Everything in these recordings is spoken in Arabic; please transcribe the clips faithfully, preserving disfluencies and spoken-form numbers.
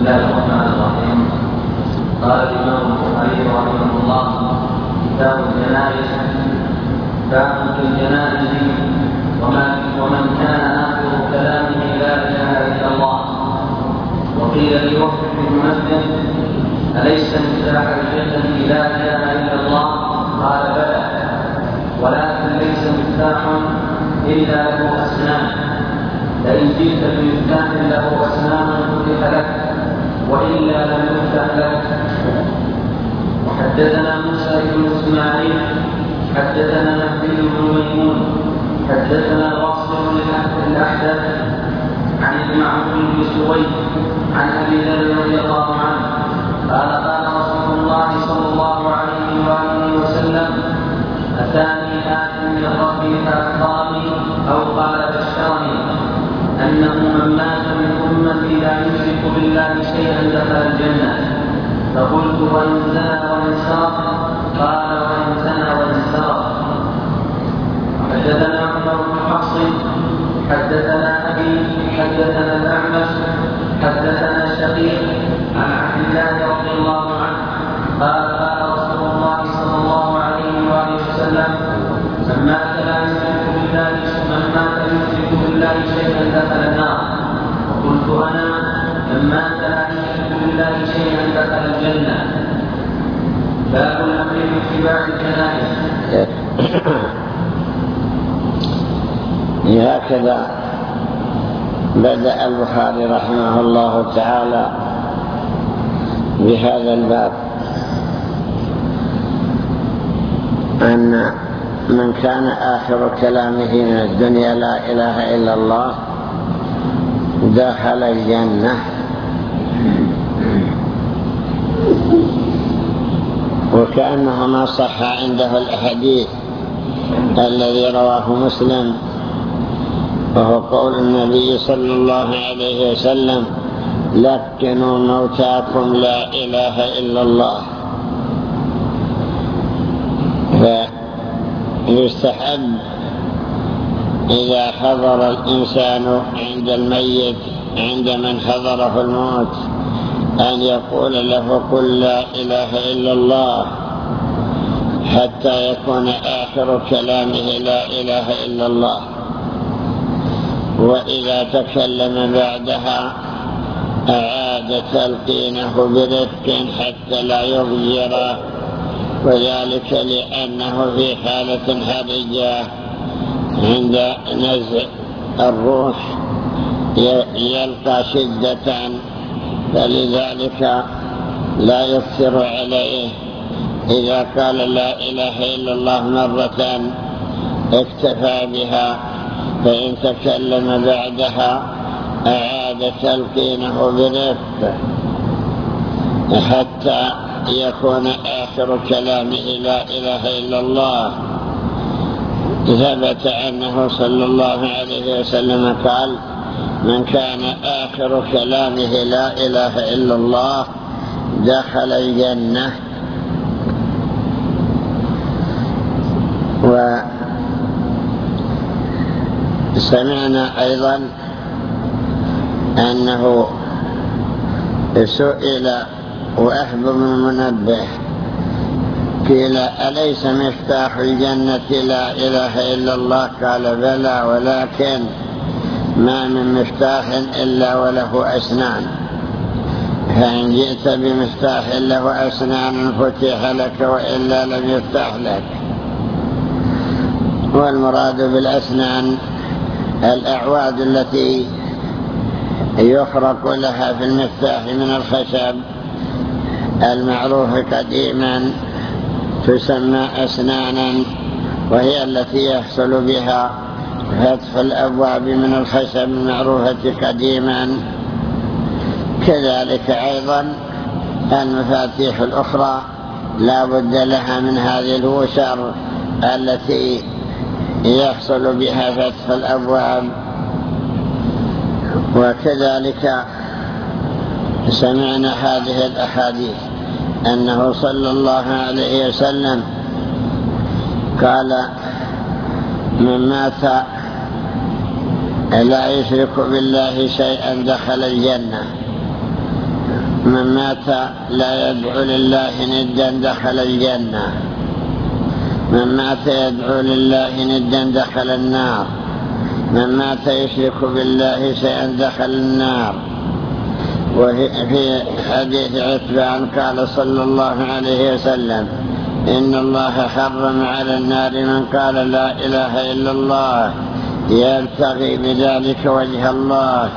الله الرحمن الرحيم. قال الإمام البخاري رحمه الله: كتاب الجنائز. باب في الجنائز ومن كان آخر كلامه لا إله إلا الله. وقيل لوهب بن منبه: أليس مفتاح الجنة لا إله إلا الله؟ قال: بلى، ولكن ليس مفتاح إلا له أسنان، لئن جئت بمفتاح له أسنان فتح لك، وإلا لم يفتح لك. وحدثنا موسى بن إسماعيل حدثنا نبي بن ميمون حدثنا واصل الأحدث عن المعروف بن سويد عن أبي ذر رضي الله عنه قال: قال رسول الله صلى الله عليه وآله وسلم: أتاني آت من ربي فأخبرني أو قال بشرني أنه من مات من أمتي لا يشرك بالله شيئا دخل الجنة. فقلت: وإن زنى وإن سرق؟ قال: وإن زنى وإن سرق. حدثنا عمر بن حفص حدثنا أبي حدثنا الأعمش حدثنا شقيق عن عبد الله رضي الله عنه قال: قال رسول الله صلى الله عليه وآله وسلم: من مات لا يشرك بالله من مات يشرك بالله شيئا دخل النار. وقلت أنا: من مات لا يشرك بالله شيئا دخل الجنة. باب الأمر باتباع الجنائز. هكذا بدأ البخاري رحمه الله تعالى بهذا الباب، أن من كان آخر كلامه من الدنيا لا إله إلا الله دخل الجنة. وكأنه ما صح عنده الحديث الذي رواه مسلم، وهو قول النبي صلى الله عليه وسلم: لكنوا موتاكم لا إله إلا الله. فيستحب إذا حضر الإنسان عند الميت عند من حضره الموت أن يقول له: قل لا إله إلا الله، حتى يكون آخر كلامه لا إله إلا الله. وإذا تكلم بعدها أعاد تلقينه برفق حتى لا يضجر، وذلك لأنه في حالة حرجة عند نزع الروح يلقى شدة، فلذلك لا يكثر عليه. إذا قال لا إله إلا الله مرة اكتفى بها، فإن تكلم بعدها أعاد تلقينه برفق حتى يكون آخر كلامه لا إله إلا الله. ثبت أنه صلى الله عليه وسلم قال: من كان آخر كلامه لا إله إلا الله دخل الجنة. وسمعنا أيضا أنه سئل وهب بن منبه قيل: أليس مفتاح الجنة لا إله إلا الله؟ قال: بلى، ولكن ما من مفتاح إلا وله أسنان، فإن جئت بمفتاح له أسنان فتح لك، وإلا لم يفتح لك. والمراد بالأسنان الأعواد التي يخرق لها في المفتاح من الخشب المعروف قديما تسمى أسنانا، وهي التي يحصل بها فتح الأبواب من الخشب المعروفة قديما. كذلك أيضا المفاتيح الأخرى لا بد لها من هذه الوشر التي يحصل بها فتح الأبواب. وكذلك سمعنا هذه الأحاديث أنه صلى الله عليه وسلم قال: من مات لا يشرك بالله شيئا دخل الجنة. من مات لا يدعو لله ندا دخل الجنة، من مات يدعو لله ندا دخل النار، من مات يشرك بالله شيئا دخل النار. وفي حديث عتبان قال صلى الله عليه وسلم: إن الله حرم على النار من قال لا إله إلا الله يبتغي بذلك وجه الله.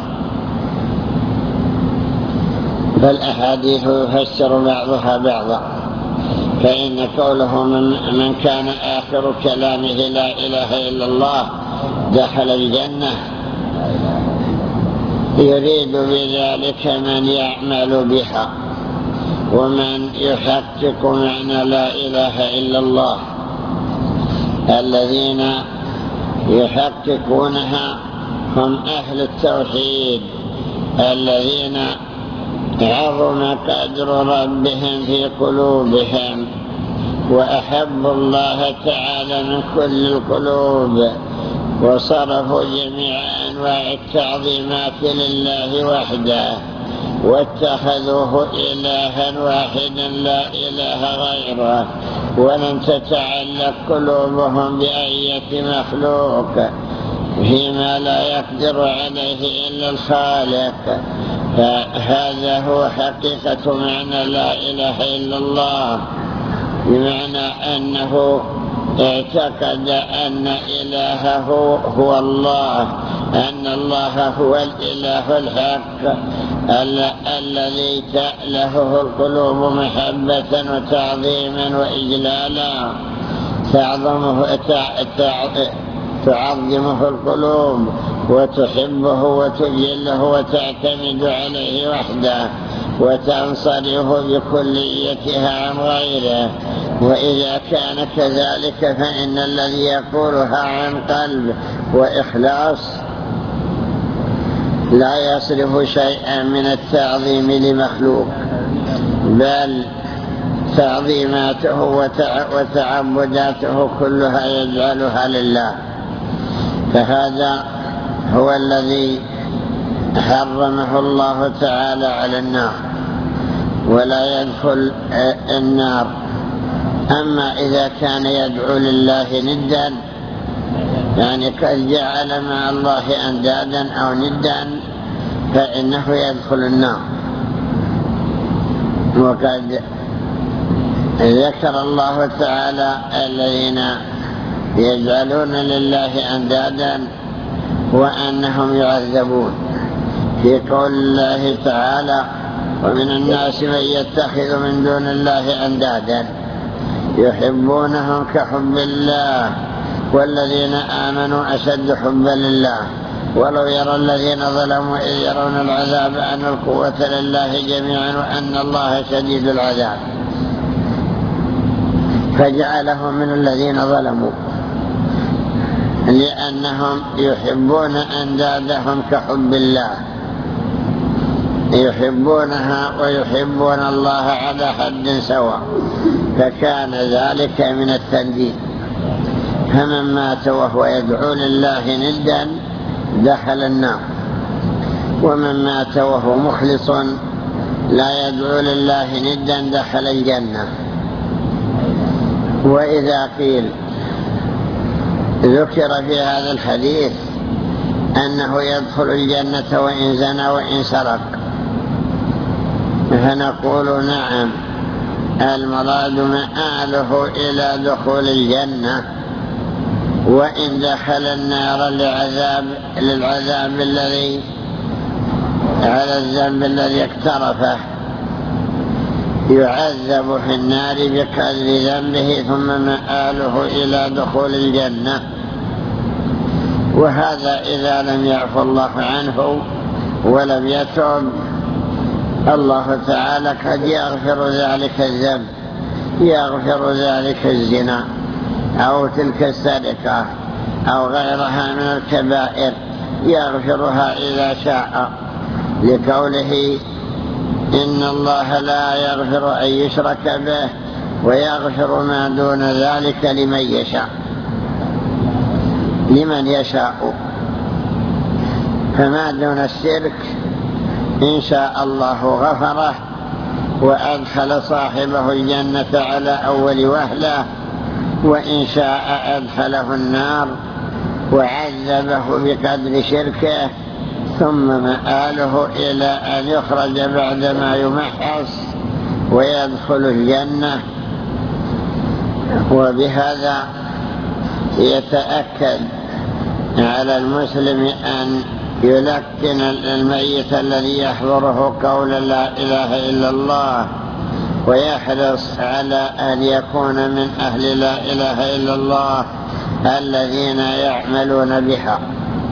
فالأحاديث يفسر بعضها بعضا، فإن قوله من كان آخر كلامه لا إله إلا الله دخل الجنة يريد بذلك من يعمل بها ومن يحقق معنى لا إله إلا الله. الذين يحققونها هم أهل التوحيد الذين عظم قدر ربهم في قلوبهم وأحبوا الله تعالى من كل القلوب، وصرفوا جميع أنواع التعظيمات لله وحده، واتخذوه إلها واحدا لا إله غيره، ولم تتعلق قلوبهم بأية مخلوق فيما لا يقدر عليه إلا الخالق. فهذا هو حقيقة معنى لا إله إلا الله، بمعنى أنه اعتقد أن إلهه هو الله، أن الله هو الإله الحق الذي تألهه القلوب محبة وتعظيما وإجلالا، تعظمه تعظمه القلوب وتحبه وتجله وتعتمد عليه وحده وتنصرف بكليتها عن غيره. وإذا كان كذلك فإن الذي يقولها عن قلب وإخلاص لا يصرف شيئا من التعظيم لمخلوق، بل تعظيماته وتعبداته كلها يجعلها لله. فهذا هو الذي حرمه الله تعالى على النار ولا يدخل النار. أما إذا كان يدعو لله ندا، يعني قد جعل مع الله أندادا أو ندا، فإنه يدخل النار. وقد ذكر الله تعالى الذين يجعلون لله أندادا وأنهم يعذبون في قول الله تعالى: ومن الناس من يتخذ من دون الله أندادا يحبونهم كحب الله والذين آمنوا أشد حبا لله ولو يرى الذين ظلموا إذ يرون العذاب أن القوة لله جميعا وأن الله شديد العذاب، فجعلهم من الذين ظلموا لأنهم يحبون أندادهم كحب الله، يحبونها ويحبون الله على حد سواء، فكان ذلك من التنديد. فمن مات وهو يدعو لله ندا دخل النار، ومن مات وهو مخلص لا يدعو لله ندا دخل الجنة. وإذا قيل ذكر في هذا الحديث أنه يدخل الجنة وإن زنى وإن سرق، فنقول نعم، المراد مآله إلى دخول الجنة، وإن دخل النار لعذاب للعذاب الذي على الذنب الذي اقترفه يعذب في النار بقدر ذنبه ثم مآله إلى دخول الجنة. وهذا إذا لم يعفو الله عنه ولم يتوب، الله تعالى قد يغفر ذلك الذنب، يغفر ذلك الزنا أو تلك السرقة أو غيرها من الكبائر، يغفرها إذا شاء، لقوله: إن الله لا يغفر أن يشرك به ويغفر ما دون ذلك لمن يشاء لمن يشاء فما دون الشرك إن شاء الله غفره وأدخل صاحبه الجنة على أول وهلة، وإن شاء أدخله النار وعذبه بقدر شركه، ثم مآله إلى أن يخرج بعدما يمحص ويدخل الجنة. وبهذا يتأكد على المسلم أن يلقن الميت الذي يحضره قول لا إله إلا الله، ويحرص على أن يكون من أهل لا إله إلا الله الذين يعملون بها.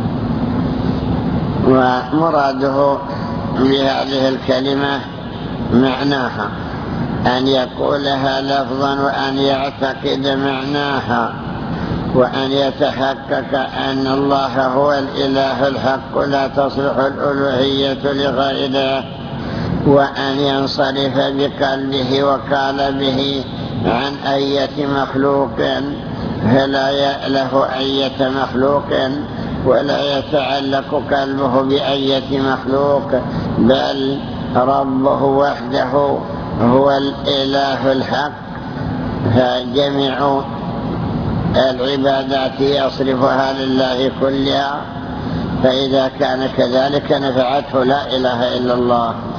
ومراده بهذه الكلمة معناها أن يقولها لفظا وأن يعتقد معناها، وأن يتحقق أن الله هو الإله الحق لا تصلح الألوهية لغيره، وأن ينصرف بقلبه وقالبه عن أية مخلوق، فلا يأله أية مخلوق ولا يتعلق قلبه بأية مخلوق، بل ربه وحده هو الإله الحق. فجميع العبادات يصرفها لله كلها، فإذا كان كذلك نفعته لا إله إلا الله.